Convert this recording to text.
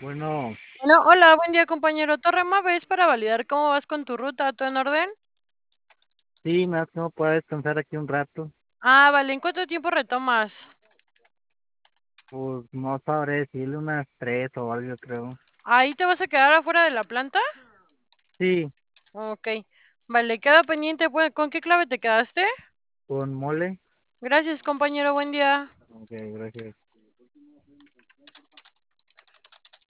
Bueno, Bueno, hola, buen día, compañero. Torre Mave, es para validar cómo vas con tu ruta. ¿Todo en orden? sí, más no puedo descansar aquí un rato. Ah, vale. ¿En cuánto tiempo retomas? Pues no sabré decirle unas tres o algo, creo. ¿Ahí te vas a quedar afuera de la planta? Sí, Ok. Vale, queda pendiente. ¿Con qué clave te quedaste? con mole. Gracias, compañero. Buen día. Ok, gracias.